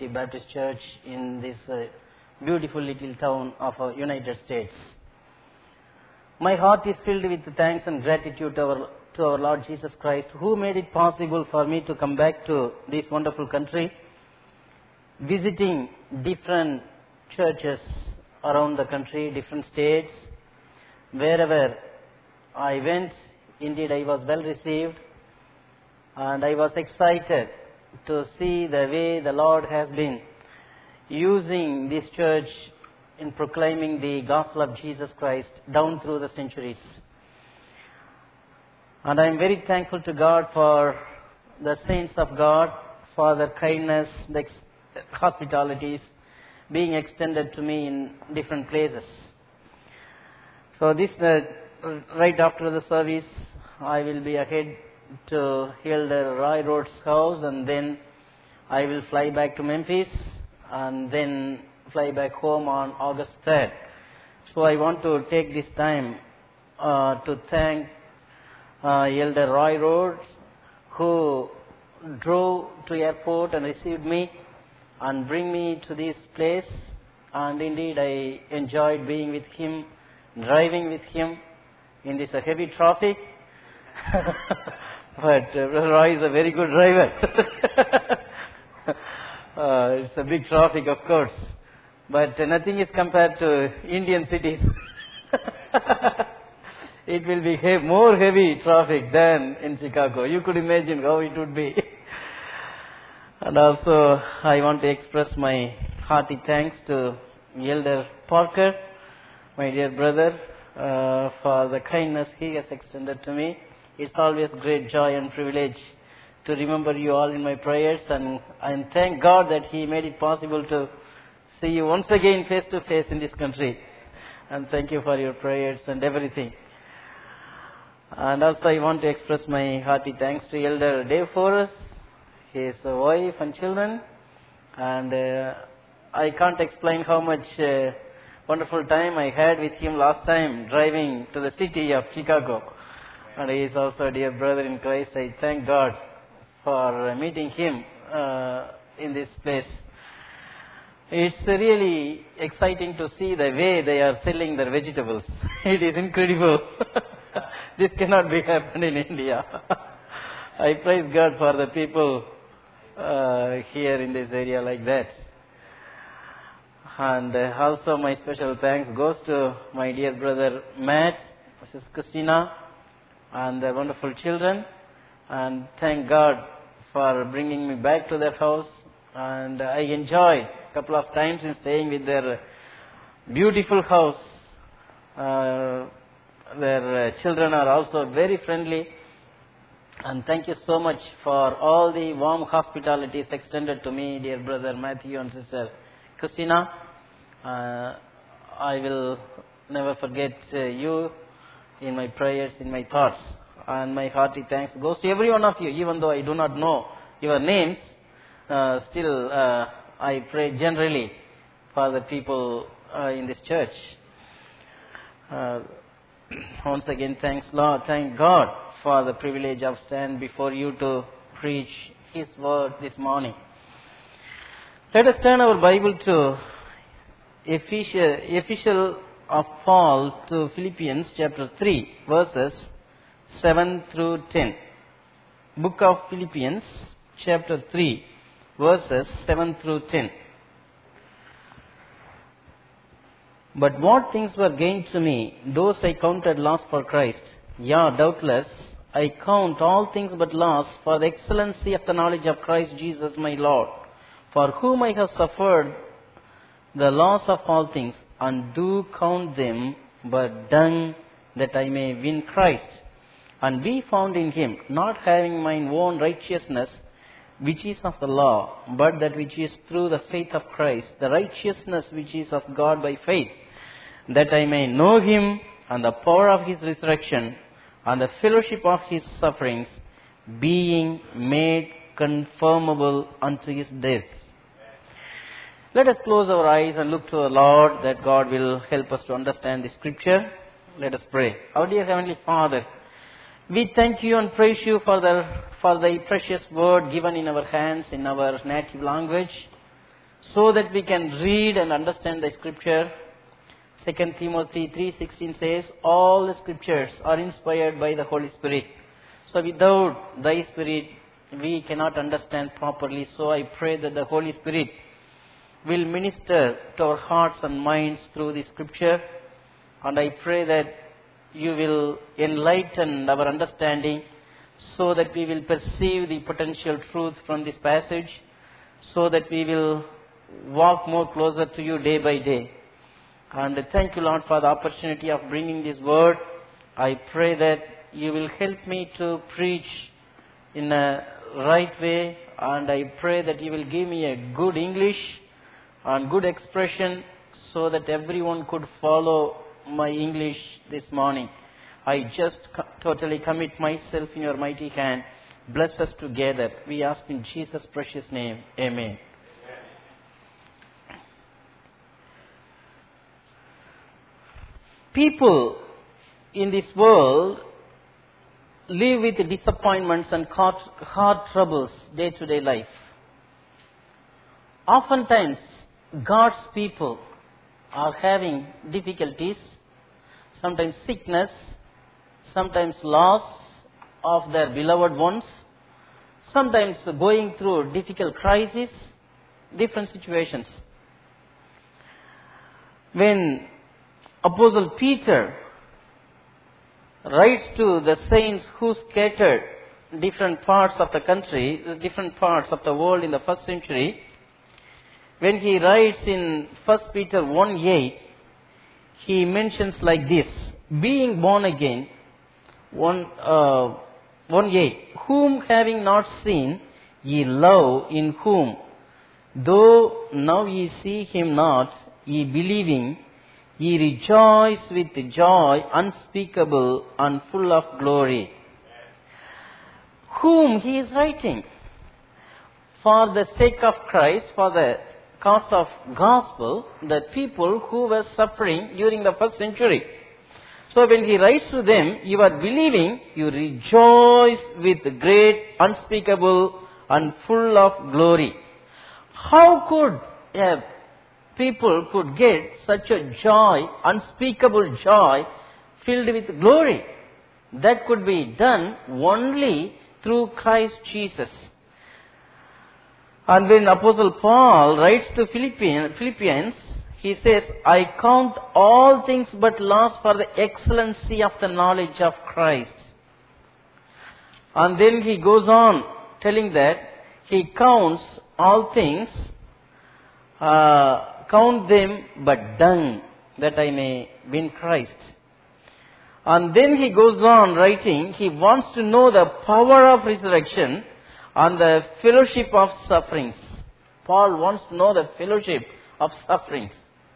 City Baptist Church in this beautiful little town of United States. My heart is filled with thanks and gratitude to our Lord Jesus Christ, who made it possible for me to come back to this wonderful country, visiting different churches around the country, different states. Wherever I went, indeed I was well received, and I was excited to see the way the Lord has been using this church in proclaiming the gospel of Jesus Christ down through the centuries. And I am very thankful to God for the saints of God, for their kindness, the hospitalities being extended to me in different places. So this, right after the service, I will be ahead to Elder Roy Rhodes' house, and then I will fly back to Memphis and then fly back home on August 3rd. So I want to take this time to thank Elder Roy Rhodes, who drove to airport and received me and bring me to this place. And indeed I enjoyed being with him, driving with him in this heavy traffic. But Roy is a very good driver. It's a big traffic, of course, but nothing is compared to Indian cities. It will be more heavy traffic than in Chicago. You could imagine how it would be. And also, I want to express my hearty thanks to Elder Parker, my dear brother, for the kindness he has extended to me. It's always great joy and privilege to remember you all in my prayers, and thank God that He made it possible to see you once again face to face in this country. And thank you for your prayers and everything. And also I want to express my hearty thanks to Elder Dave Forrest, his wife and children. And I can't explain how much wonderful time I had with him last time driving to the city of Chicago. And he is also a dear brother in Christ. I thank God for meeting him in this place. It's really exciting to see the way they are selling their vegetables. It is incredible. This cannot be happened in India. I praise God for the people here in this area like that. And also my special thanks goes to my dear brother Matt, Mrs. Christina, and their wonderful children. And thank God for bringing me back to their house. And I enjoyed a couple of times in staying with their beautiful house. Their children are also very friendly. And thank you so much for all the warm hospitalities extended to me, dear brother Matthew and sister Christina. I will never forget you in my prayers, in my thoughts. And my hearty thanks goes to every one of you, even though I do not know your names. Still, I pray generally for the people in this church. Once again, thank God for the privilege of stand before you to preach His word this morning. Let us turn our Bible to Epistle of Paul to Philippians chapter 3, verses 7 through 10. Book of Philippians chapter 3, verses 7 through 10. But what things were gained to me, those I counted loss for Christ. Yeah, doubtless, I count all things but loss for the excellency of the knowledge of Christ Jesus my Lord, for whom I have suffered the loss of all things, and do count them but dung, that I may win Christ, and be found in Him, not having mine own righteousness, which is of the law, but that which is through the faith of Christ, the righteousness which is of God by faith, that I may know Him and the power of His resurrection and the fellowship of His sufferings, being made conformable unto His death. Let us close our eyes and look to the Lord, that God will help us to understand the Scripture. Let us pray. Our dear Heavenly Father, we thank You and praise You for the precious word given in our hands in our native language. so that we can read and understand the scripture. 2 Timothy 3:16 says, all the scriptures are inspired by the Holy Spirit. So without thy Spirit, we cannot understand properly. So I pray that the Holy Spirit will minister to our hearts and minds through the scripture. And I pray that you will enlighten our understanding so that we will perceive the potential truth from this passage, so that we will walk more closer to you day by day. And thank you, Lord, for the opportunity of bringing this word. I pray that you will help me to preach in a right way, and I pray that you will give me a good English and good expression so that everyone could follow my English this morning. I just totally commit myself in your mighty hand. Bless us together. We ask in Jesus' precious name. Amen. People in this world live with disappointments and hard troubles day-to-day life. Oftentimes, God's people are having difficulties, sometimes sickness, sometimes loss of their beloved ones, sometimes going through difficult crises, different situations. When Apostle Peter writes to the saints who scattered different parts of the country, different parts of the world in the first century, when he writes in 1 Peter 1:8, he mentions like this, being born again, 1:8, whom having not seen, ye love, in whom, though now ye see him not, ye believing, ye rejoice with joy unspeakable and full of glory. Whom he is writing? For the sake of Christ, for the cause of gospel, the people who were suffering during the first century. So when he writes to them, you are believing, you rejoice with great, unspeakable and full of glory. How could people could get such a joy, unspeakable joy, filled with glory? That could be done only through Christ Jesus. And when Apostle Paul writes to Philippians, he says, I count all things but loss for the excellency of the knowledge of Christ. And then he goes on telling that he counts all things, count them but dung, that I may win Christ. And then he goes on writing, he wants to know the power of resurrection and the fellowship of sufferings. Paul wants to know the fellowship of sufferings.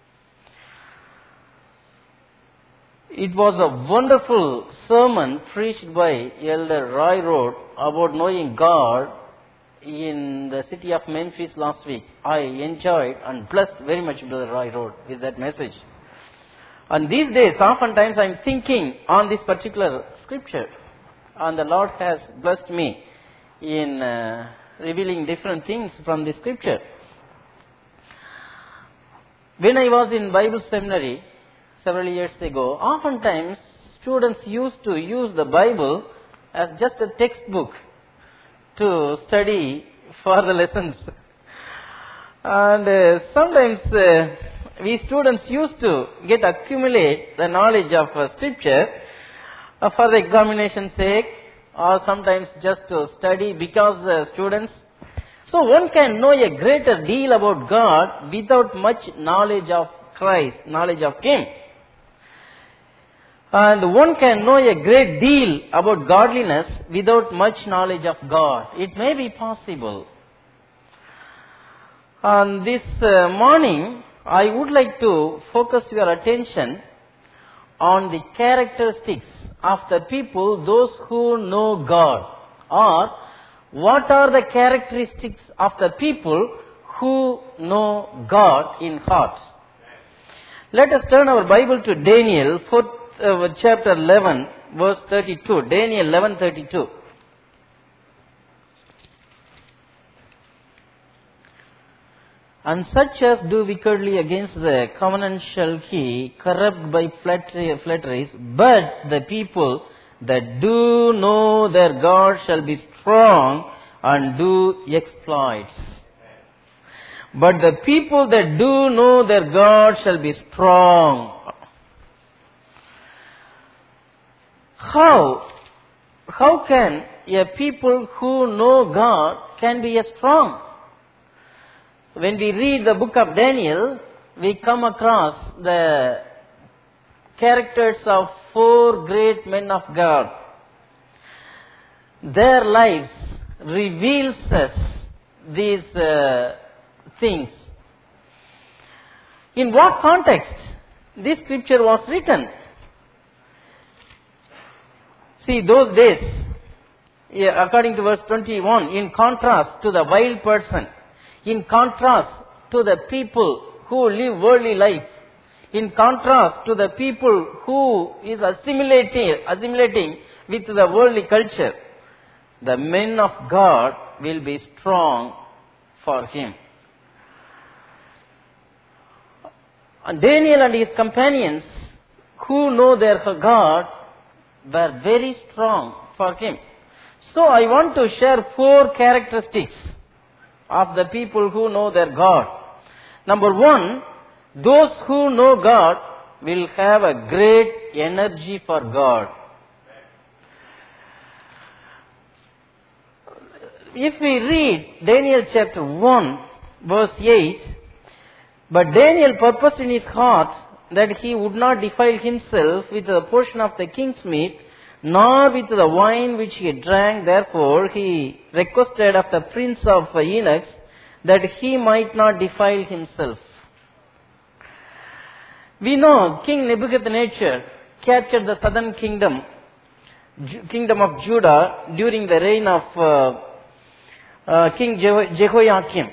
It was a wonderful sermon preached by Elder Roy Road about knowing God in the city of Memphis last week. I enjoyed and blessed very much Brother Roy Road with that message. And these days, oftentimes I am thinking on this particular scripture, and the Lord has blessed me in revealing different things from the scripture. When I was in Bible seminary several years ago, oftentimes students used to use the Bible as just a textbook to study for the lessons. And sometimes we students used to accumulate the knowledge of scripture for the examination's sake, or sometimes just to study because students. So one can know a greater deal about God without much knowledge of Christ, knowledge of Him. And one can know a great deal about godliness without much knowledge of God. It may be possible. And this morning, I would like to focus your attention on the characteristics of the people, those who know God. Or, what are the characteristics of the people who know God in heart? Let us turn our Bible to Daniel, chapter 11, verse 32. Daniel 11:32. And such as do wickedly against the covenant shall he corrupt by flatteries, but the people that do know their God shall be strong and do exploits. But the people that do know their God shall be strong. How can a people who know God can be strong? When we read the book of Daniel, we come across the characters of 4 great men of God. Their lives reveals us these things. In what context this scripture was written? See, those days, according to verse 21, in contrast to the wild person, in contrast to the people who live worldly life, in contrast to the people who is assimilating with the worldly culture, the men of God will be strong for him. And Daniel and his companions who know their God were very strong for him. So I want to share 4 characteristics of the people who know their God. Number 1, those who know God will have a great energy for God. If we read Daniel chapter 1, verse 8, but Daniel purposed in his heart that he would not defile himself with the portion of the king's meat, nor with the wine which he drank. Therefore he requested of the prince of eunuchs that he might not defile himself. We know King Nebuchadnezzar captured the southern kingdom of Judah during the reign of King Jehoiakim.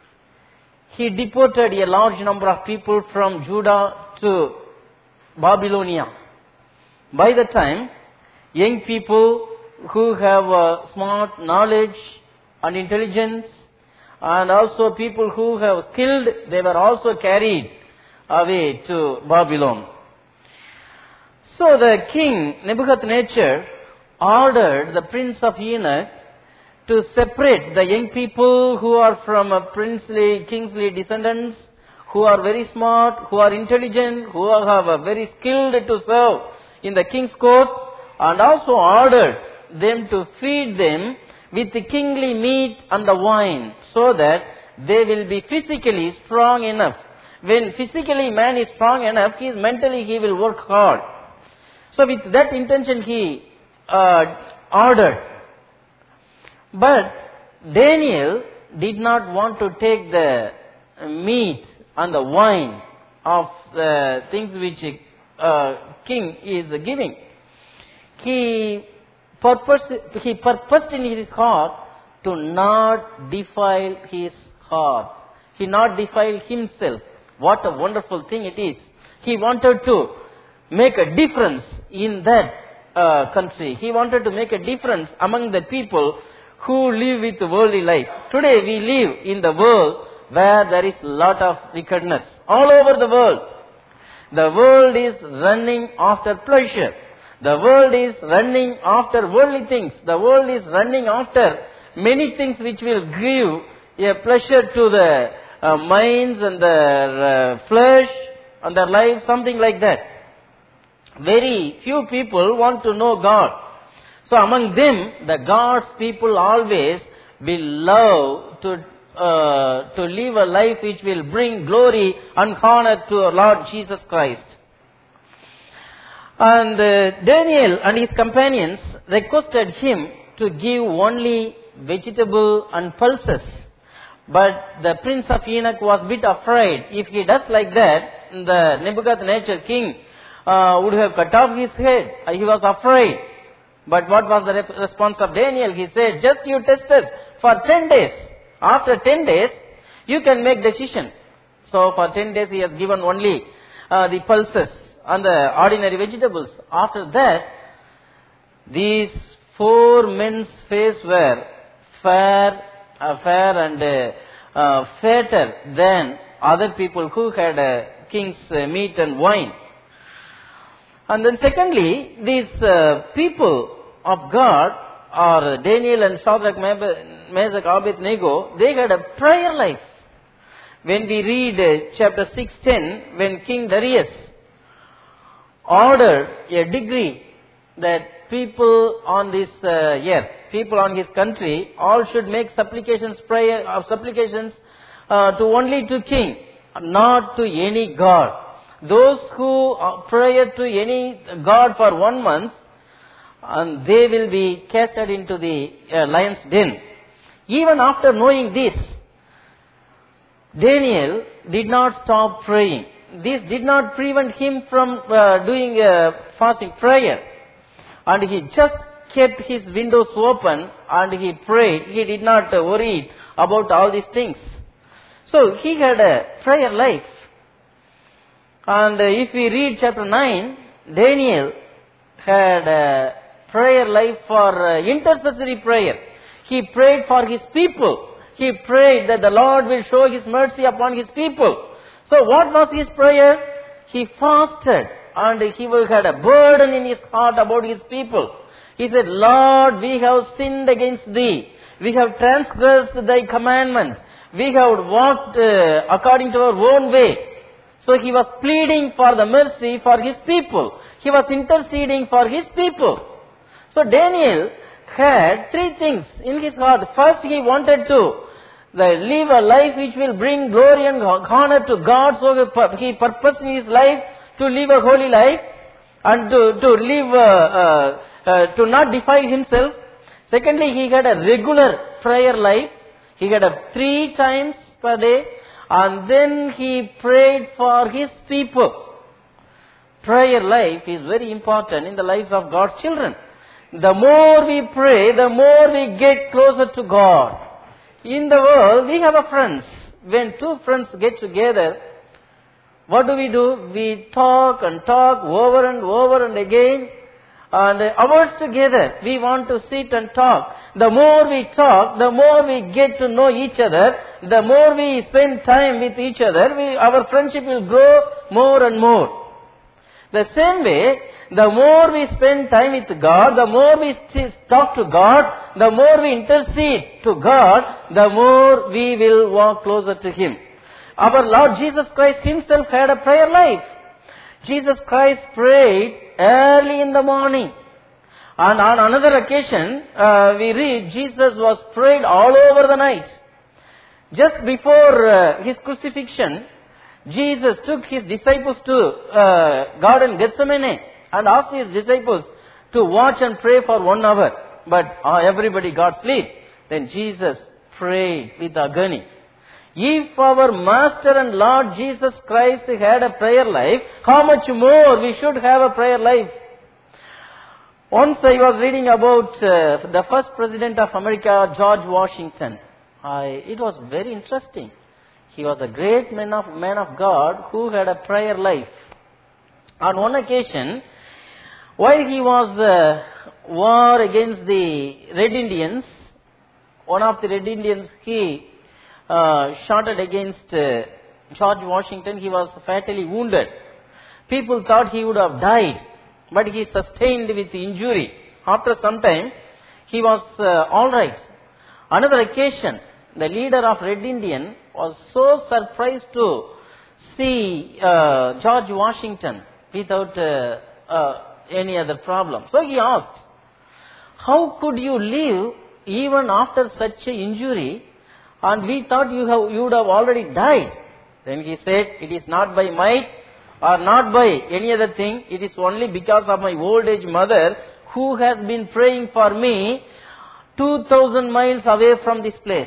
He deported a large number of people from Judah to Babylonia. By the time, young people who have smart knowledge and intelligence, and also people who have skilled, they were also carried away to Babylon. So the king Nebuchadnezzar ordered the prince of eunuchs to separate the young people who are from kingly descendants, who are very smart, who are intelligent, who are very skilled to serve in the king's court, and also ordered them to feed them with the kingly meat and the wine, so that they will be physically strong enough. When physically man is strong enough, mentally he will work hard. So with that intention he ordered. But Daniel did not want to take the meat and the wine of the things which king is giving. He purposed in his heart to not defile his heart. He not defile himself. What a wonderful thing it is. He wanted to make a difference in that country. He wanted to make a difference among the people who live with worldly life. Today we live in the world where there is a lot of wickedness. All over the world. The world is running after pleasure. The world is running after worldly things. The world is running after many things which will give a pleasure to the minds and their flesh and their lives, something like that. Very few people want to know God. So among them, the God's people always will love to live a life which will bring glory and honor to our Lord Jesus Christ. And Daniel and his companions requested him to give only vegetable and pulses. But the prince of eunuch was a bit afraid. If he does like that, the Nebuchadnezzar king would have cut off his head. He was afraid. But what was the response of Daniel? He said, just you test us for 10 days. After 10 days, you can make decision. So for 10 days he has given only the pulses and the ordinary vegetables. After that, these 4 men's faces were fair and fatter than other people who had king's meat and wine. And then secondly, these people of God, or Daniel and Shadrach, Meshach, Abednego, they had a prayer life. When we read chapter 6:10, when King Darius ordered a decree that people on this earth, people on his country, all should make supplications to only to king, not to any god. Those who pray to any god for 1 month, and they will be casted into the lion's den. Even after knowing this, Daniel did not stop praying. This did not prevent him from doing fasting prayer. And he just kept his windows open and he prayed. He did not worry about all these things. So he had a prayer life. And if we read chapter 9, Daniel had a prayer life for intercessory prayer. He prayed for his people. He prayed that the Lord will show His mercy upon His people. So what was his prayer? He fasted and he had a burden in his heart about his people. He said, Lord, we have sinned against Thee. We have transgressed Thy commandments. We have walked according to our own way. So he was pleading for the mercy for his people. He was interceding for his people. So Daniel had 3 things in his heart. First, he wanted to live a life which will bring glory and honor to God. So he purposed in his life to live a holy life and to not defile himself. Secondly, he had a regular prayer life. He had 3 times per day. And then he prayed for his people. Prayer life is very important in the lives of God's children. The more we pray, the more we get closer to God. In the world, we have friends. When 2 friends get together, what do? We talk and talk over and over and again. And hours together, we want to sit and talk. The more we talk, the more we get to know each other. The more we spend time with each other, our friendship will grow more and more. The same way, the more we spend time with God, the more we talk to God, the more we intercede to God, the more we will walk closer to Him. Our Lord Jesus Christ Himself had a prayer life. Jesus Christ prayed early in the morning. And on another occasion, we read Jesus was prayed all over the night. Just before His crucifixion, Jesus took His disciples to Garden Gethsemane and asked His disciples to watch and pray for 1 hour. But everybody got sleep. Then Jesus prayed with agony. If our Master and Lord Jesus Christ had a prayer life, how much more we should have a prayer life? Once I was reading about the first President of America, George Washington. It was very interesting. He was a great man of God who had a prayer life. On one occasion, while he was war against the Red Indians, one of the Red Indians, he shouted against George Washington. He was fatally wounded. People thought he would have died, but he sustained with the injury. After some time, he was all right. Another occasion, the leader of Red Indian was so surprised to see George Washington without any other problem. So he asked, how could you live even after such an injury? And we thought you would have already died. Then he said, it is not by might or not by any other thing. It is only because of my old age mother who has been praying for me 2,000 miles away from this place.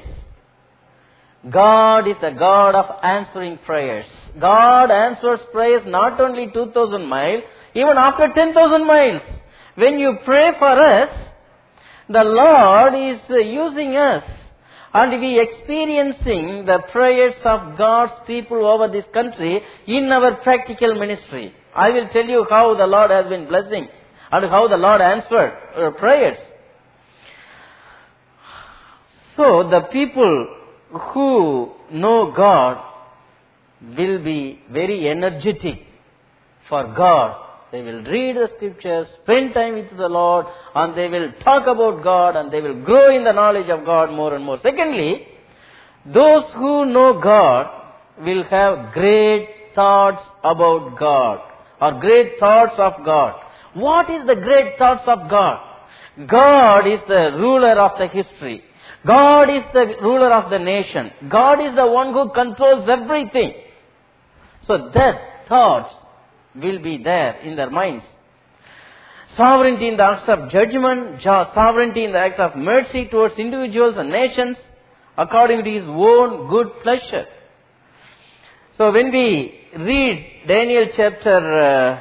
God is the God of answering prayers. God answers prayers not only 2,000 miles, even after 10,000 miles. When you pray for us, the Lord is using us. And we experiencing the prayers of God's people over this country in our practical ministry. I will tell you how the Lord has been blessing and how the Lord answered our prayers. So the people who know God will be very energetic for God. They will read the scriptures, spend time with the Lord, and they will talk about God, and they will grow in the knowledge of God more and more. Secondly, those who know God will have great thoughts about God, or great thoughts of God. What is the great thoughts of God? God is the ruler of the history. God is the ruler of the nation. God is the one who controls everything. So that thoughts will be there in their minds. Sovereignty in the acts of judgment, sovereignty in the acts of mercy towards individuals and nations, according to His own good pleasure. So when we read Daniel chapter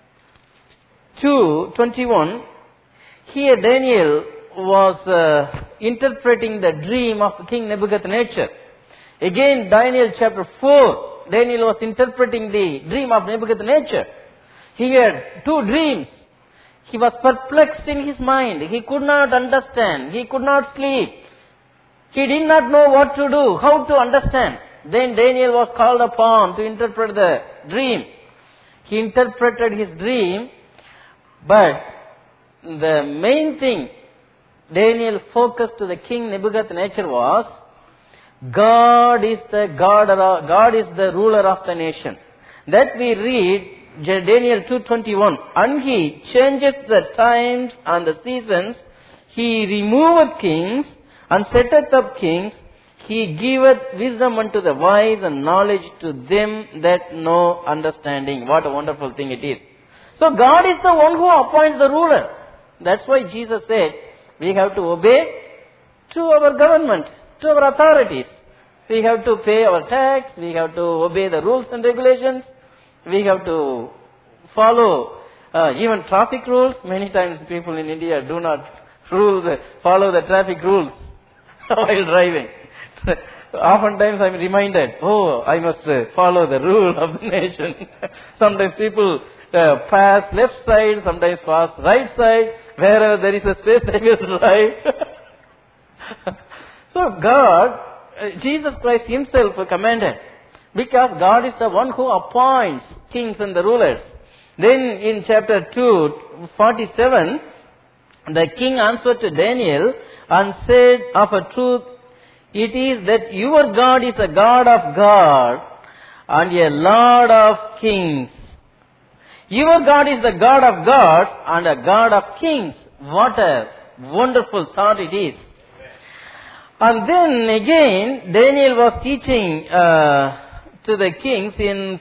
2:21, here Daniel was interpreting the dream of King Nebuchadnezzar. Again, Daniel chapter 4, Daniel was interpreting the dream of Nebuchadnezzar. He had two dreams. He was perplexed in his mind. He could not understand. He could not sleep. He did not know what to do, how to understand. Then Daniel was called upon to interpret the dream. He interpreted his dream, but the main thing Daniel focused to the king Nebuchadnezzar was, God is the ruler of the nation. That we read Daniel 2:21. And He changeth the times and the seasons. He removeth kings and setteth up kings. He giveth wisdom unto the wise and knowledge to them that know understanding. What a wonderful thing it is. So God is the one who appoints the ruler. That's why Jesus said, we have to obey to our government, to our authorities. We have to pay our tax. We have to obey the rules and regulations. We have to follow even traffic rules. Many times people in India do not follow the traffic rules while driving. Oftentimes I am reminded, I must follow the rule of the nation. Sometimes people pass left side, sometimes pass right side. Wherever there is a space, they will drive. So God, Jesus Christ Himself commanded, because God is the one who appoints kings and the rulers. Then in chapter 2:47, the king answered to Daniel and said, of a truth, it is that your God is a God of God and a Lord of kings. Your God is the God of gods and a God of kings. What a wonderful thought it is. And then again, Daniel was teaching to the kings in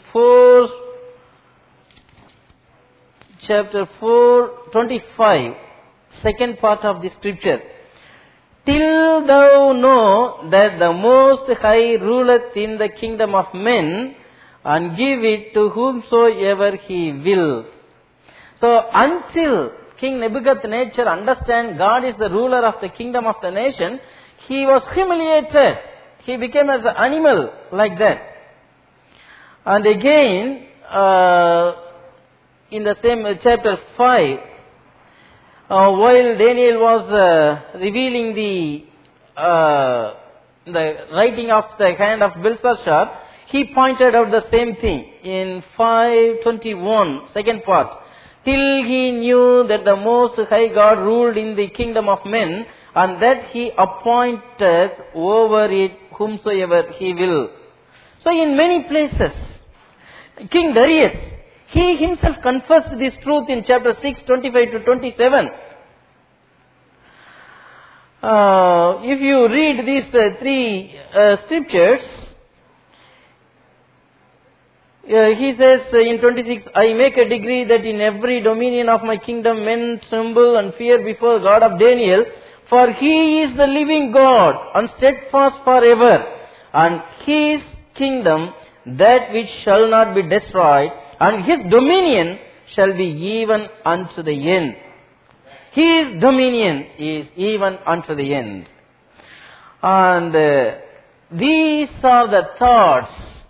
chapter 4:25, second part of the scripture. Till thou know that the Most High ruleth in the kingdom of men, and give it to whomsoever He will. So until King Nebuchadnezzar understand God is the ruler of the kingdom of the nation, he was humiliated. He became as an animal like that. And again, in the same chapter 5, while Daniel was revealing the writing of the hand of Belshazzar, he pointed out the same thing in 5:21, second part. Till he knew that the Most High God ruled in the kingdom of men, and that He appointed over it whomsoever He will. So in many places, King Darius, he himself confessed this truth in chapter 6:25-27. If you read these three scriptures, he says in 26, I make a decree that in every dominion of my kingdom men tremble and fear before God of Daniel, for He is the living God and steadfast forever, and His kingdom that which shall not be destroyed, and His dominion shall be even unto the end. His dominion is even unto the end. And these are the thoughts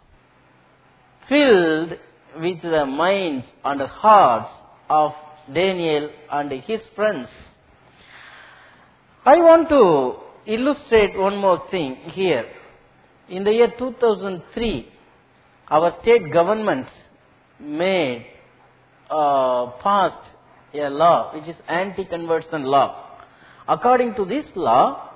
filled with the minds and hearts of Daniel and his friends. I want to illustrate one more thing here. In the year 2003, our state government passed a law which is anti-conversion law. According to this law,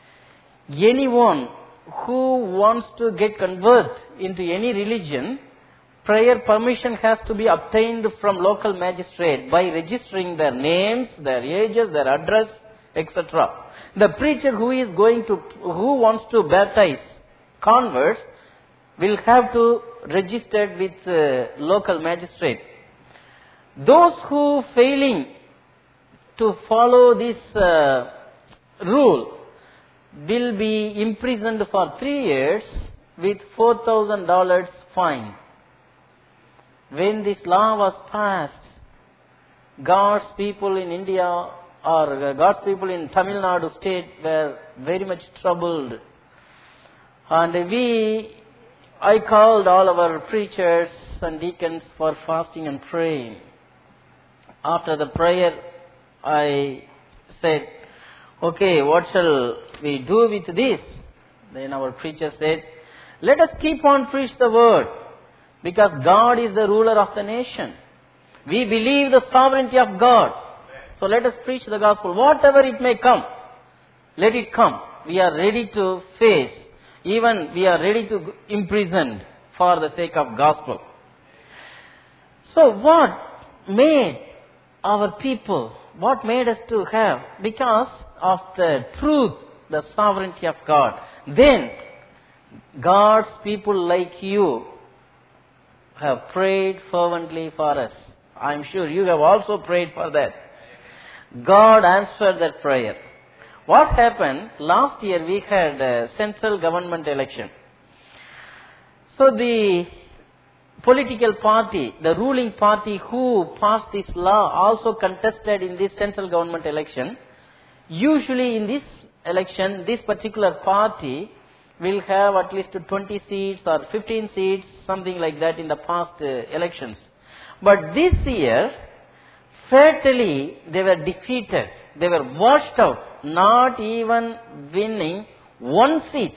anyone who wants to get convert into any religion, prior permission has to be obtained from local magistrate by registering their names, their ages, their address, etc. The preacher who wants to baptize converts will have to register with local magistrate. Those who failing to follow this rule will be imprisoned for 3 years with $4,000 fine. When this law was passed, God's people in India or God's people in Tamil Nadu state were very much troubled. And I called all our preachers and deacons for fasting and praying. After the prayer, I said, okay, what shall we do with this? Then our preacher said, let us keep on preach the word, because God is the ruler of the nation. We believe the sovereignty of God. So let us preach the gospel. Whatever it may come, let it come. We are ready to face. Even we are ready to imprison for the sake of gospel. So what made our people, what made us to have? Because of the truth, the sovereignty of God. Then God's people like you have prayed fervently for us. I am sure you have also prayed for that. God answered that prayer. What happened? Last year we had a central government election. So the political party, the ruling party who passed this law also contested in this central government election. Usually in this election, this particular party will have at least 20 seats or 15 seats, something like that in the past elections. But this year, fatally, they were defeated. They were washed out, not even winning one seat.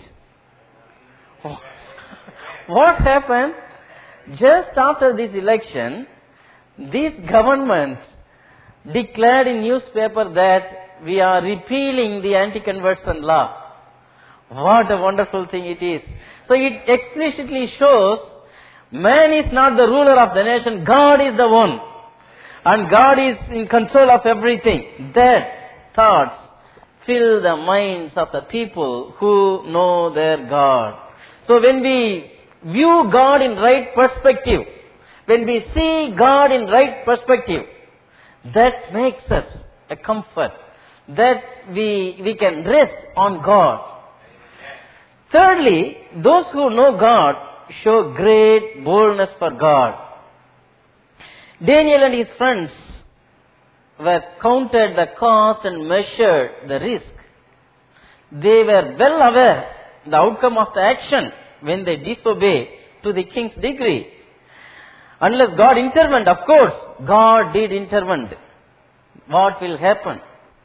What happened? Just after this election, this government declared in newspaper that we are repealing the anti-conversion law. What a wonderful thing it is. So it explicitly shows man is not the ruler of the nation, God is the one. And God is in control of everything. That thoughts fill the minds of the people who know their God. So when we view God in right perspective, when we see God in right perspective, that makes us a comfort. That we can rest on God. Thirdly, those who know God show great boldness for God. Daniel and his friends were counted the cost and measured the risk. They were well aware the outcome of the action when they disobey to the king's decree. Unless God intervened, of course, God did intervene. What will happen?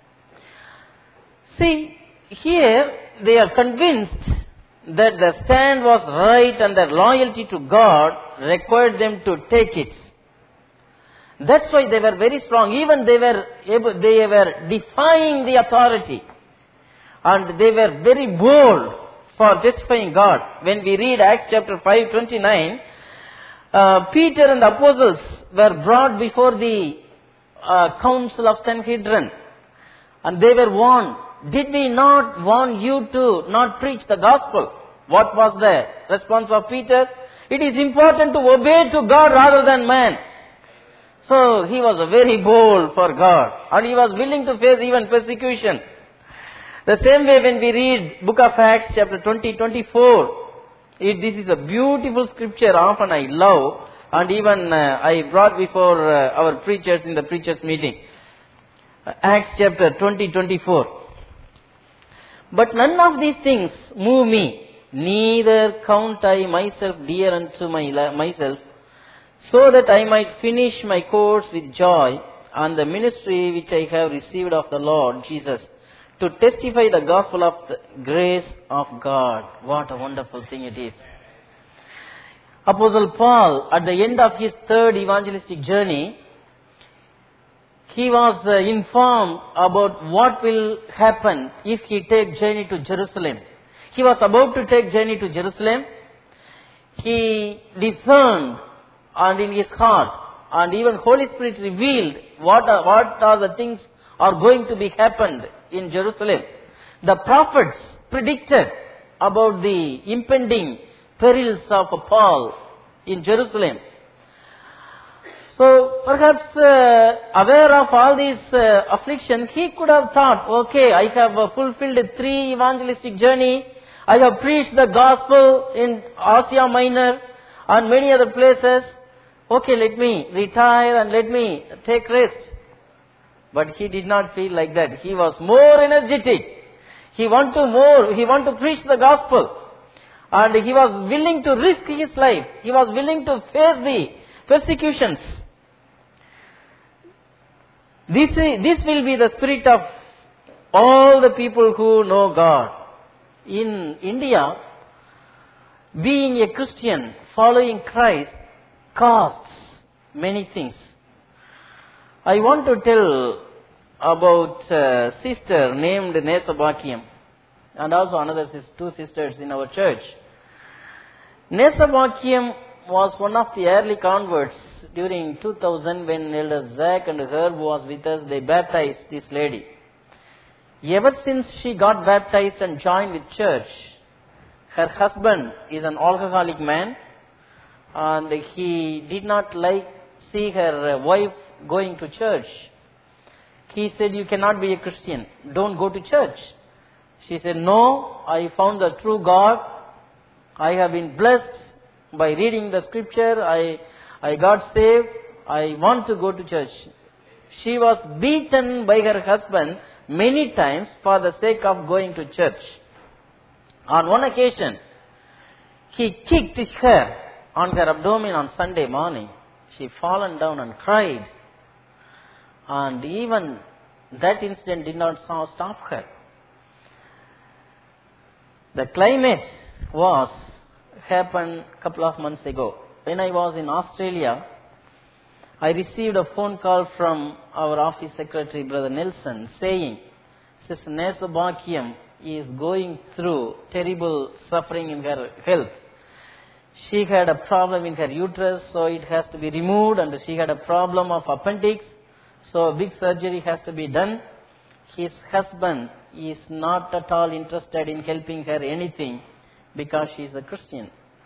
See, here they are convinced that the stand was right and their loyalty to God required them to take it. That's why they were very strong. Even they were defying the authority. And they were very bold for justifying God. When we read Acts chapter 5:29, Peter and the apostles were brought before the council of Sanhedrin. And they were warned. Did we not warn you to not preach the gospel? What was the response of Peter? It is important to obey to God rather than man. So he was very bold for God. And he was willing to face even persecution. The same way when we read book of Acts chapter 20-24, this is a beautiful scripture often I love. And even I brought before our preachers in the preachers meeting. Acts chapter 20-24. But none of these things move me, neither count I myself dear unto myself, so that I might finish my course with joy and the ministry which I have received of the Lord Jesus, to testify the gospel of the grace of God. What a wonderful thing it is. Apostle Paul, at the end of his third evangelistic journey, he was informed about what will happen if he take journey to Jerusalem. He was about to take journey to Jerusalem. He discerned and in his heart, and even Holy Spirit revealed what are the things are going to be happened in Jerusalem. The prophets predicted about the impending perils of Paul in Jerusalem. So perhaps aware of all these afflictions, he could have thought, okay, I have fulfilled 3 evangelistic journey. I have preached the gospel in Asia Minor and many other places. Okay, let me retire and let me take rest. But he did not feel like that. He was more energetic. He want to preach the gospel. And he was willing to risk his life. He was willing to face the persecutions. This will be the spirit of all the people who know God. In India, being a Christian, following Christ, costs many things. I want to tell about a sister named Nesabakiam, and also another 2 sisters in our church. Nesabakiam was one of the early converts during 2000 when Elder Zach and Herb was with us. They baptized this lady. Ever since she got baptized and joined with church, her husband is an alcoholic man, and he did not see her wife going to church. He said, you cannot be a Christian. Don't go to church. She said, no, I found the true God. I have been blessed by reading the scripture. I got saved. I want to go to church. She was beaten by her husband many times for the sake of going to church. On one occasion, he kicked her on her abdomen on Sunday morning. She fallen down and cried. And even that incident did not stop her. The climax happened a couple of months ago. When I was in Australia, I received a phone call from our office secretary, Brother Nelson, saying, Sister Nesabakiam is going through terrible suffering in her health. She had a problem in her uterus, so it has to be removed, and she had a problem of appendix, so a big surgery has to be done. His husband is not at all interested in helping her anything because she is a Christian.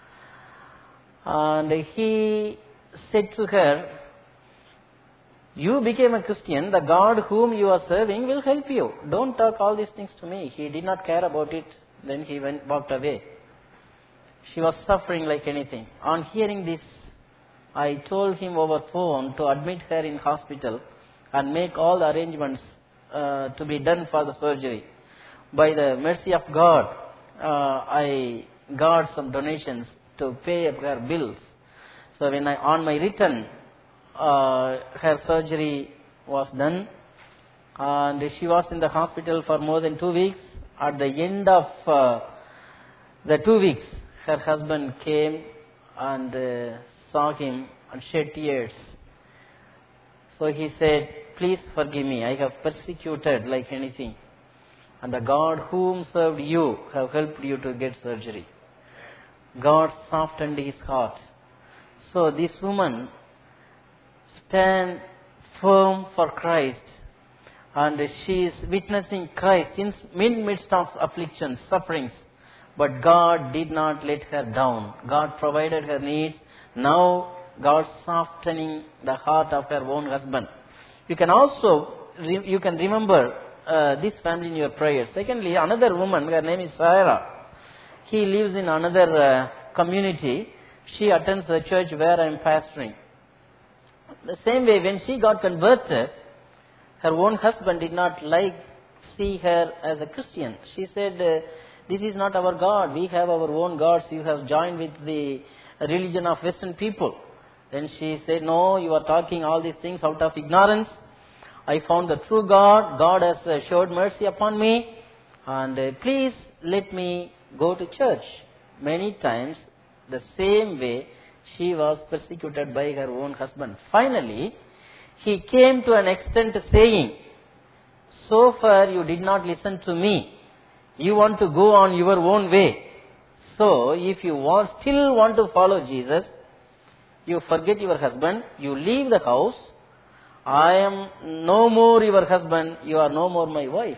And he said to her, you became a Christian, the God whom you are serving will help you. Don't talk all these things to me. He did not care about it. Then he walked away. She was suffering like anything. On hearing this, I told him over phone to admit her in hospital and make all the arrangements to be done for the surgery. By the mercy of God, I got some donations to pay up her bills. So when on my return, her surgery was done, and she was in the hospital for more than 2 weeks. At the end of the 2 weeks, her husband came and saw him and shed tears. So he said, please forgive me, I have persecuted like anything. And the God whom served you have helped you to get surgery. God softened his heart. So this woman stand firm for Christ, and she is witnessing Christ in midst of afflictions, sufferings. But God did not let her down. God provided her needs. Now God softening the heart of her own husband. You can remember this family in your prayers. Secondly, another woman, her name is Sarah. He lives in another community. She attends the church where I am pastoring. The same way, when she got converted, her own husband did not see her as a Christian. She said, this is not our God. We have our own gods. You have joined with the religion of Western people. Then she said, no, you are talking all these things out of ignorance. I found the true God. God has showed mercy upon me. And please let me go to church. Many times, the same way she was persecuted by her own husband. Finally, he came to an extent saying, so far you did not listen to me. You want to go on your own way. So, if you still want to follow Jesus, you forget your husband, you leave the house. I am no more your husband, you are no more my wife.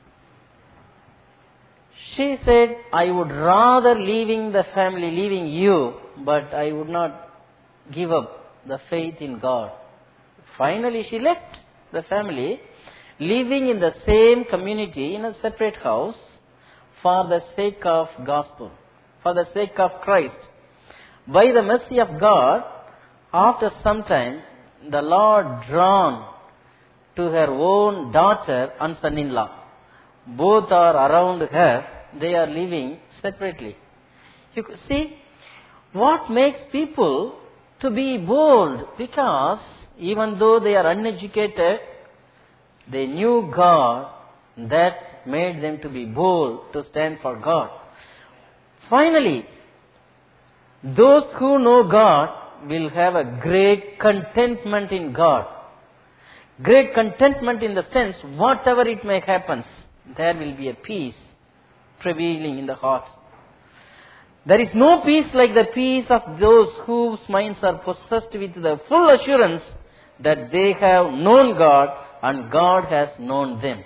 She said, I would rather leaving the family, leaving you, but I would not give up the faith in God. Finally, she left the family, living in the same community in a separate house for the sake of gospel, for the sake of Christ. By the mercy of God, after some time, the Lord drawn to her own daughter and son-in-law. Both are around her. They are living separately. You see, what makes people to be bold? Because even though they are uneducated, they knew God. That made them to be bold to stand for God. Finally, those who know God will have a great contentment in God. Great contentment in the sense, whatever it may happen, there will be a peace prevailing in the heart. There is no peace like the peace of those whose minds are possessed with the full assurance that they have known God and God has known them.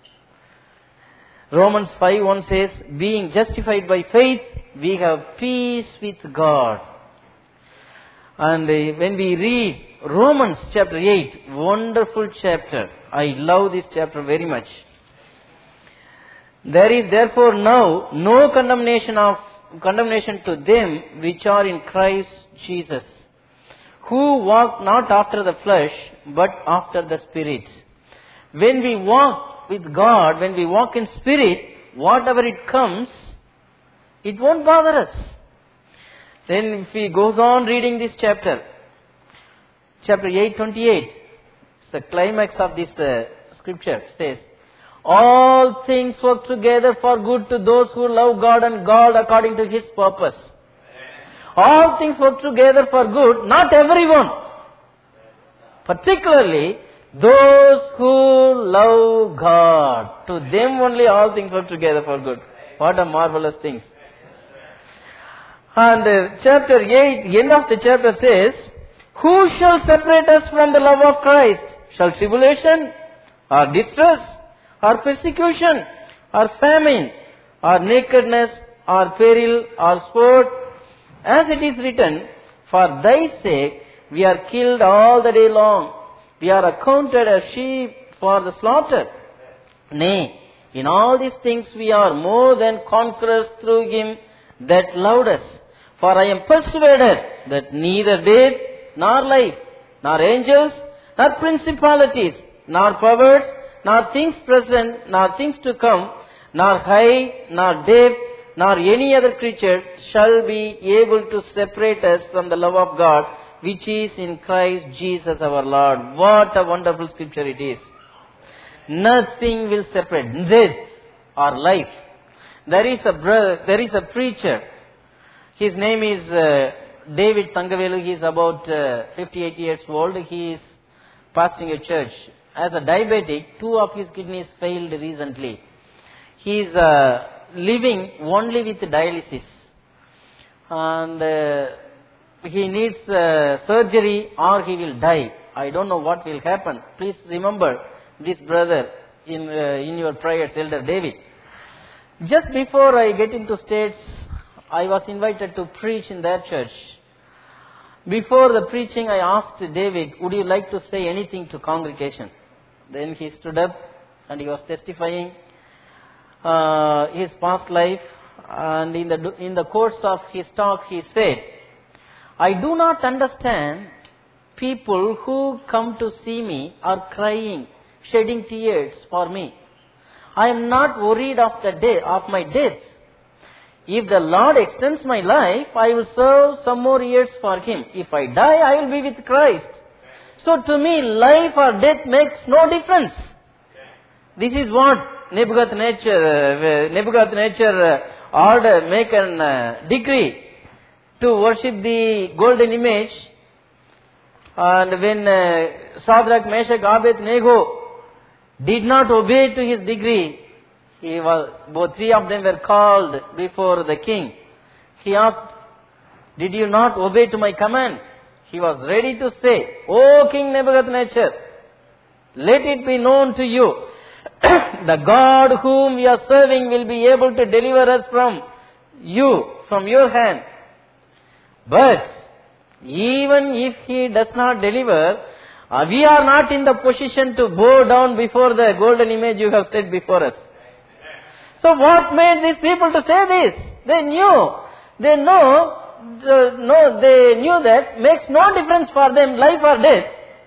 Romans 5:1 says, being justified by faith, we have peace with God. And when we read Romans chapter 8, wonderful chapter. I love this chapter very much. There is therefore now no condemnation to them which are in Christ Jesus, who walk not after the flesh, but after the Spirit. When we walk with God, when we walk in Spirit, whatever it comes, it won't bother us. Then if he goes on reading this chapter 8:28, it's the climax of this scripture, says, all things work together for good to those who love God and God according to His purpose. All things work together for good, not everyone. Particularly those who love God. To them only all things work together for good. What a marvelous thing. And chapter 8, end of the chapter says, who shall separate us from the love of Christ? Shall tribulation, or distress, or persecution, or famine, or nakedness, or peril, or sword? As it is written, for thy sake we are killed all the day long. We are accounted as sheep for the slaughter. Nay, in all these things we are more than conquerors through Him that loved us. For I am persuaded that neither death, nor life, nor angels, nor principalities, nor powers, nor things present, nor things to come, nor height, nor depth, nor any other creature shall be able to separate us from the love of God, which is in Christ Jesus our Lord. What a wonderful scripture it is. Nothing will separate death or life. There is a preacher. His name is David Tangavelu. He is about 58 years old. He is pastoring a church. As a diabetic, 2 of his kidneys failed recently. He is living only with dialysis. And he needs surgery or he will die. I don't know what will happen. Please remember this brother in your prayers, Elder David. Just before I get into States, I was invited to preach in their church. Before the preaching, I asked David, would you like to say anything to congregation? Then he stood up and he was testifying his past life. And in the course of his talk, he said, I do not understand people who come to see me are crying, shedding tears for me. I am not worried of my death. If the Lord extends my life, I will serve some more years for Him. If I die, I will be with Christ. So to me, life or death makes no difference. This is what Nebuchadnezzar order, make an decree to worship the golden image. And when Shadrach, Meshach, Abednego did not obey to his decree, both three of them were called before the king. He asked, "Did you not obey to my command?" He was ready to say, "O King Nebuchadnezzar, let it be known to you, the God whom we are serving will be able to deliver us from you, from your hand. But even if he does not deliver, we are not in the position to bow down before the golden image you have set before us." So what made these people to say this? They knew that makes no difference for them, life or death.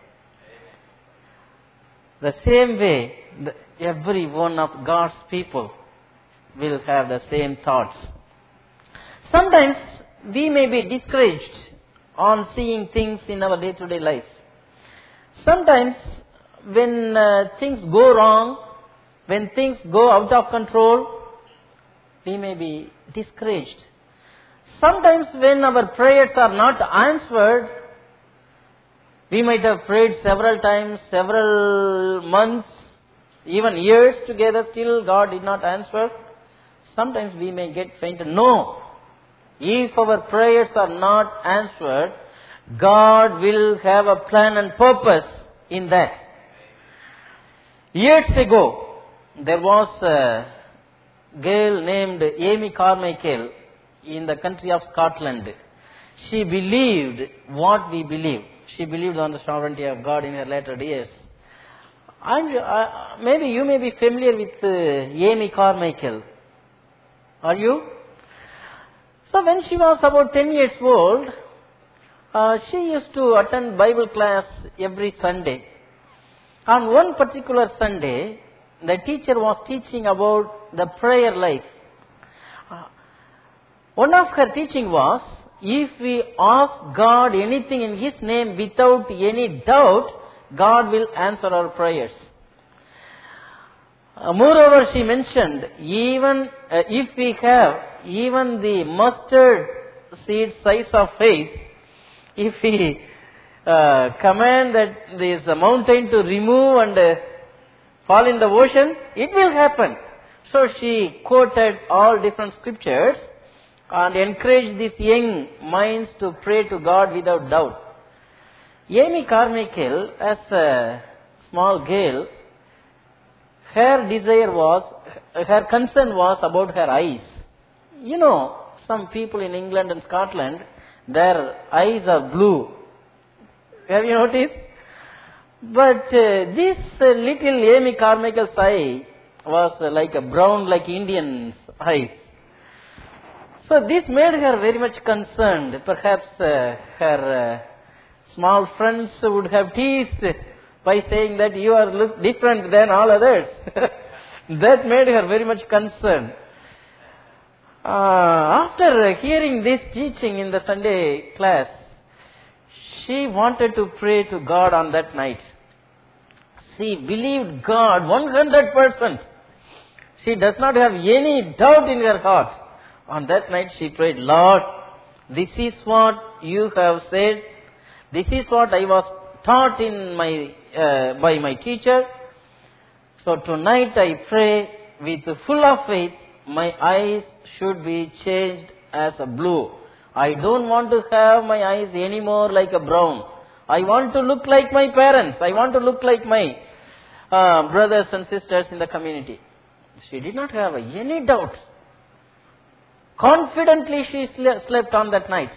The same way, every one of God's people will have the same thoughts. Sometimes we may be discouraged on seeing things in our day-to-day life. Sometimes when things go wrong, when things go out of control, we may be discouraged. Sometimes when our prayers are not answered, we might have prayed several times, several months, even years together, still God did not answer. Sometimes we may get fainted. No. If our prayers are not answered, God will have a plan and purpose in that. Years ago, there was a girl named Amy Carmichael in the country of Scotland. She believed what we believe. She believed on the sovereignty of God in her later years. Maybe you may be familiar with Amy Carmichael. Are you? So when she was about 10 years old, she used to attend Bible class every Sunday. On one particular Sunday, the teacher was teaching about the prayer life. One of her teaching was, if we ask God anything in His name without any doubt, God will answer our prayers. Moreover, she mentioned, even if we have even the mustard seed size of faith, if we command that there is a mountain to remove and fall in the ocean, it will happen. So she quoted all different scriptures and encouraged these young minds to pray to God without doubt. Amy Carmichael, as a small girl, her concern was about her eyes. You know, some people in England and Scotland, their eyes are blue. Have you noticed? But this little Amy Carmichael's eye was like a brown, like Indian's eyes. So this made her very much concerned. Perhaps her small friends would have teased by saying that you are look different than all others. That made her very much concerned. After hearing this teaching in the Sunday class, she wanted to pray to God on that night. She believed God 100%. She does not have any doubt in her heart. On that night she prayed, "Lord, this is what you have said. This is what I was taught in by my teacher. So tonight I pray with full of faith, my eyes should be changed as a blue. I don't want to have my eyes anymore like a brown. I want to look like my parents. I want to look like my brothers and sisters in the community." She did not have any doubt. Confidently she slept on that night.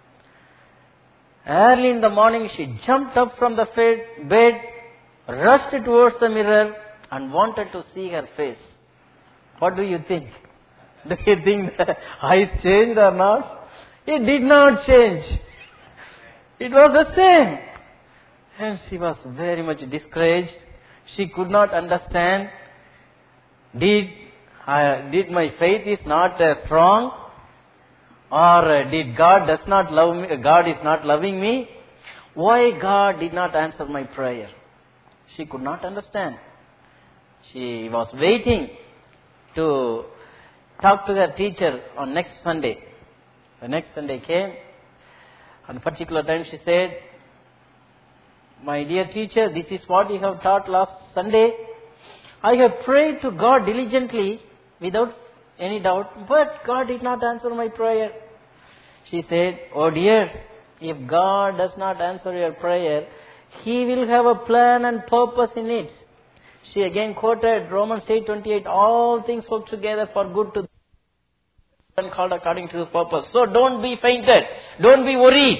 Early in the morning she jumped up from the bed, rushed towards the mirror and wanted to see her face. What do you think? Do you think the eyes changed or not? It did not change. It was the same. And she was very much discouraged. She could not understand. Did my faith is not strong? Or did God does not love me? God is not loving me? why God did not answer my prayer. She could not understand. She was waiting to talk to her teacher on next Sunday. The next Sunday came. On a particular time she said, my dear teacher, this is what you have taught last Sunday. I have prayed to God diligently without any doubt, but God did not answer my prayer. She said, oh dear, if God does not answer your prayer, He will have a plan and purpose in it. She again quoted Romans 8:28, all things work together for good to and called according to His purpose. So don't be fainted. Don't be worried.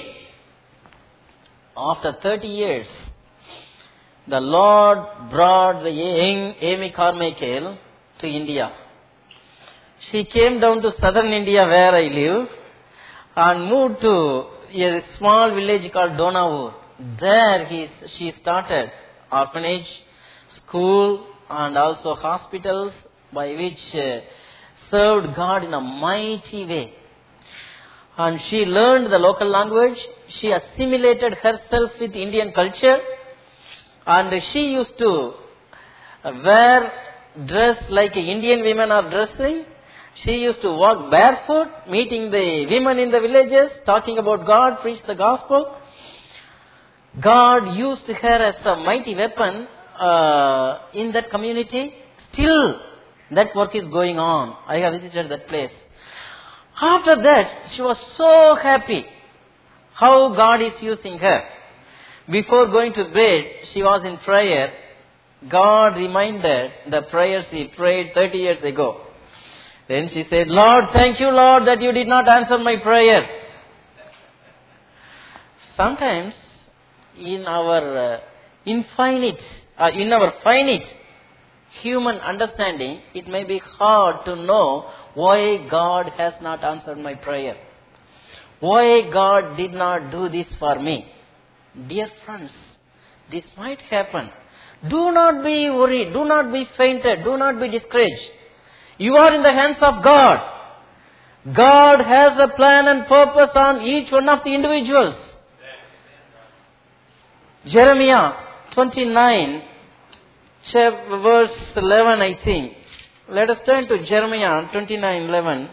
After 30 years, the Lord brought the young Amy Carmichael to India. She came down to southern India where I live and moved to a small village called Donavur. There she started orphanage, school and also hospitals by which served God in a mighty way. And she learned the local language. She assimilated herself with Indian culture. And she used to wear dress like Indian women are dressing. She used to walk barefoot, meeting the women in the villages, talking about God, preach the gospel. God used her as a mighty weapon in that community. Still, that work is going on. I have visited that place. After that, she was so happy how God is using her. Before going to bed, she was in prayer. God reminded the prayers she prayed 30 years ago. Then she said, Lord, thank you, Lord, that you did not answer my prayer. Sometimes in our finite human understanding, it may be hard to know why God has not answered my prayer. Why God did not do this for me. Dear friends, this might happen. Do not be worried. Do not be fainted. Do not be discouraged. You are in the hands of God. God has a plan and purpose on each one of the individuals. Jeremiah 29, verse 11, I think. Let us turn to Jeremiah 29:11.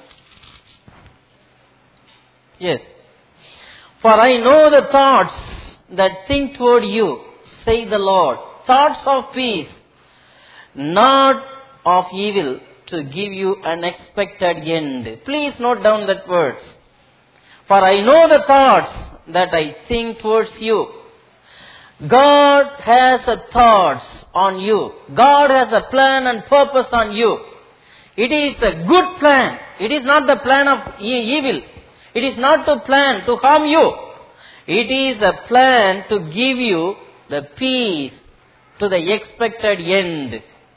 Yes. For I know the thoughts that think toward you, say the Lord. Thoughts of peace, not of evil, to give you an expected end. Please note down that words. For I know the thoughts that I think towards you. God has a thoughts on you. God has a plan and purpose on you. It is a good plan. It is not the plan of evil. It is not to plan to harm you. It is a plan to give you the peace to the expected end.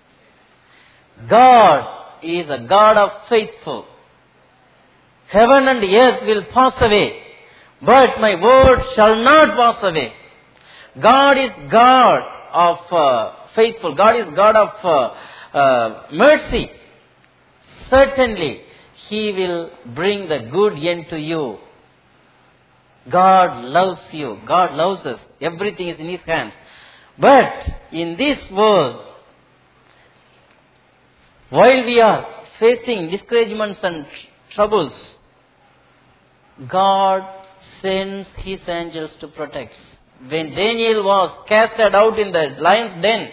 God is a God of faithful. Heaven and earth will pass away, but my word shall not pass away. God is God of faithful. God is God of mercy. Certainly, He will bring the good end to you. God loves you. God loves us. Everything is in His hands. But in this world, while we are facing discouragements and troubles, God sends His angels to protect. When Daniel was casted out in the lion's den,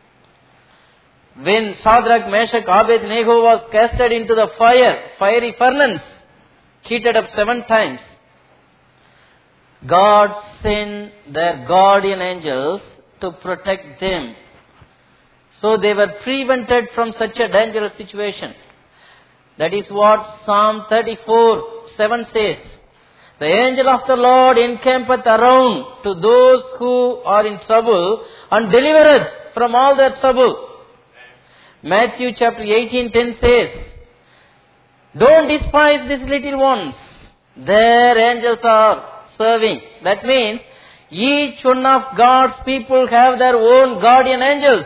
when Shadrach, Meshach, Abednego was casted into the fiery furnace, heated up 7 times, God sent their guardian angels to protect them. So they were prevented from such a dangerous situation. That is what Psalm 34:7 says. The angel of the Lord encampeth around to those who are in trouble and delivereth from all their trouble. Matthew chapter 18:10 says, don't despise these little ones. Their angels are serving. That means each one of God's people have their own guardian angels.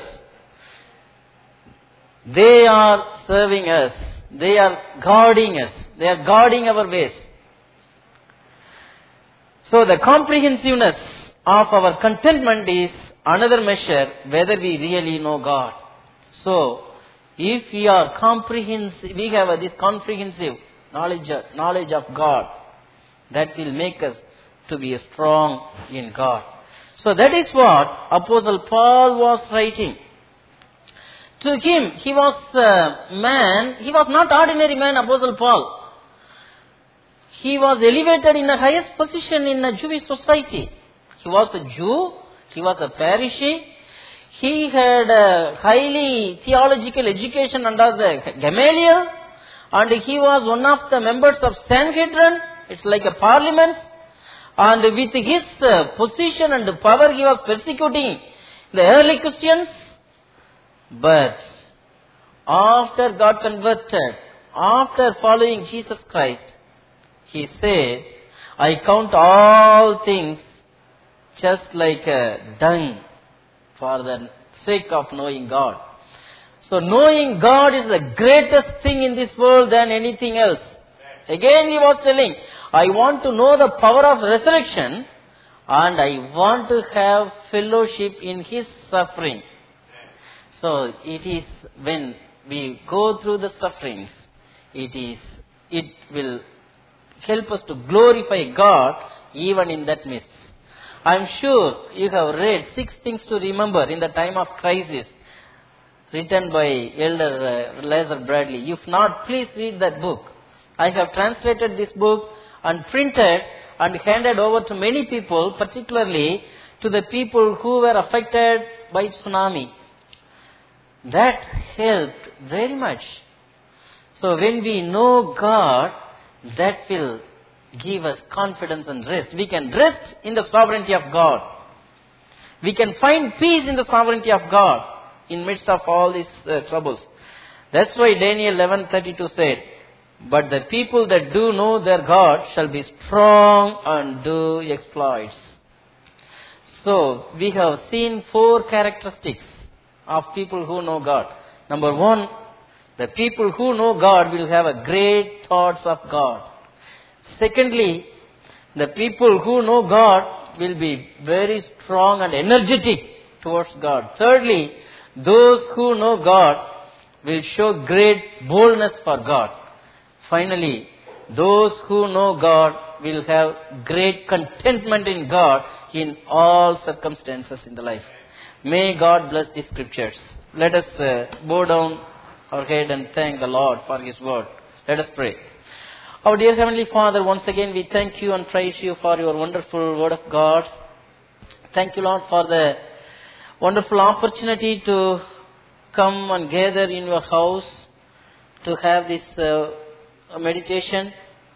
They are serving us. They are guarding us. They are guarding our ways. So the comprehensiveness of our contentment is another measure whether we really know God. So, if we are comprehensive, we have this comprehensive knowledge of God, that will make us to be strong in God. So that is what Apostle Paul was writing. To him, he was a man, he was not ordinary man, Apostle Paul. He was elevated in the highest position in a Jewish society. He was a Jew, he was a Pharisee, he had a highly theological education under the Gamaliel, and he was one of the members of Sanhedrin, it's like a parliament, and with his position and power he was persecuting the early Christians. But after got converted, after following Jesus Christ, he said, I count all things just like a dung for the sake of knowing God. So knowing God is the greatest thing in this world than anything else. Again he was telling, I want to know the power of resurrection and I want to have fellowship in His suffering. So it is when we go through the sufferings, it will help us to glorify God even in that midst. I am sure you have read 6 things to remember in the time of crisis, written by Elder Lazar Bradley. If not, please read that book. I have translated this book and printed and handed over to many people, particularly to the people who were affected by tsunami. That helped very much. So when we know God, that will give us confidence and rest. We can rest in the sovereignty of God. We can find peace in the sovereignty of God in midst of all these troubles. That's why Daniel 11:32 said, but the people that do know their God shall be strong and do exploits. So we have seen 4 characteristics of people who know God. Number 1, the people who know God will have a great thoughts of God. Secondly, the people who know God will be very strong and energetic towards God. Thirdly, those who know God will show great boldness for God. Finally, those who know God will have great contentment in God in all circumstances in the life. May God bless these scriptures. Let us bow down our head and thank the Lord for His word. Let us pray. Our dear Heavenly Father, once again we thank you and praise you for your wonderful word of God. Thank you, Lord, for the wonderful opportunity to come and gather in your house to have this meditation.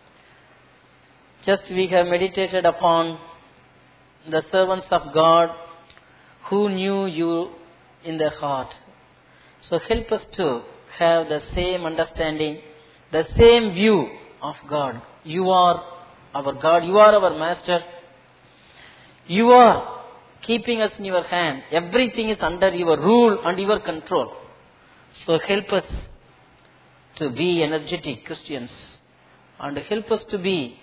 Just we have meditated upon the servants of God who knew you in their heart. So help us to have the same understanding, the same view of God. You are our God. You are our Master. You are keeping us in your hand. Everything is under your rule and your control. So help us to be energetic Christians and help us to be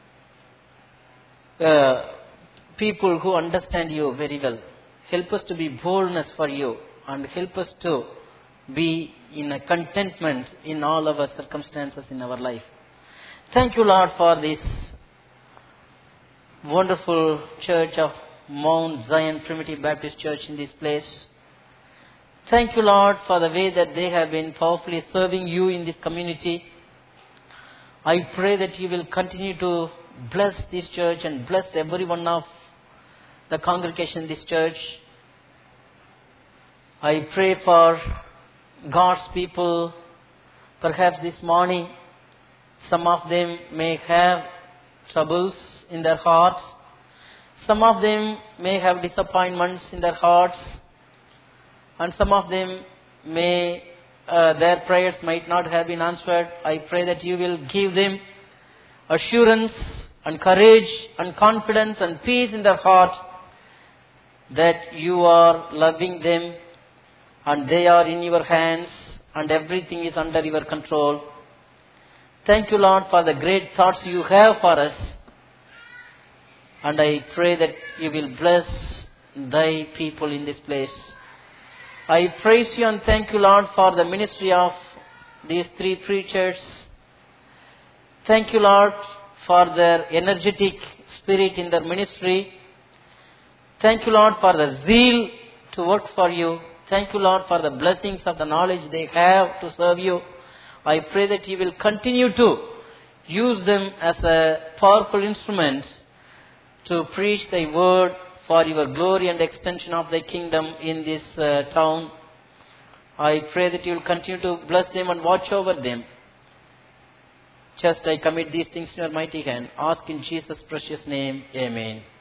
people who understand you very well. Help us to be boldness for you and help us to be in a contentment in all our circumstances in our life. Thank you, Lord, for this wonderful church of Mount Zion Primitive Baptist Church in this place. Thank you, Lord, for the way that they have been powerfully serving you in this community. I pray that you will continue to bless this church and bless every one of the congregation in this church. I pray for God's people. Perhaps this morning some of them may have troubles in their hearts. Some of them may have disappointments in their hearts. And some of them may, their prayers might not have been answered. I pray that you will give them assurance and courage and confidence and peace in their heart that you are loving them and they are in your hands and everything is under your control. Thank you, Lord, for the great thoughts you have for us. And I pray that you will bless thy people in this place. I praise you and thank you, Lord, for the ministry of these three preachers. Thank you, Lord, for their energetic spirit in their ministry. Thank you, Lord, for the zeal to work for you. Thank you, Lord, for the blessings of the knowledge they have to serve you. I pray that you will continue to use them as a powerful instrument to preach thy word for your glory and extension of thy kingdom in this town. I pray that you will continue to bless them and watch over them. Just I commit these things to your mighty hand. Ask in Jesus' precious name. Amen.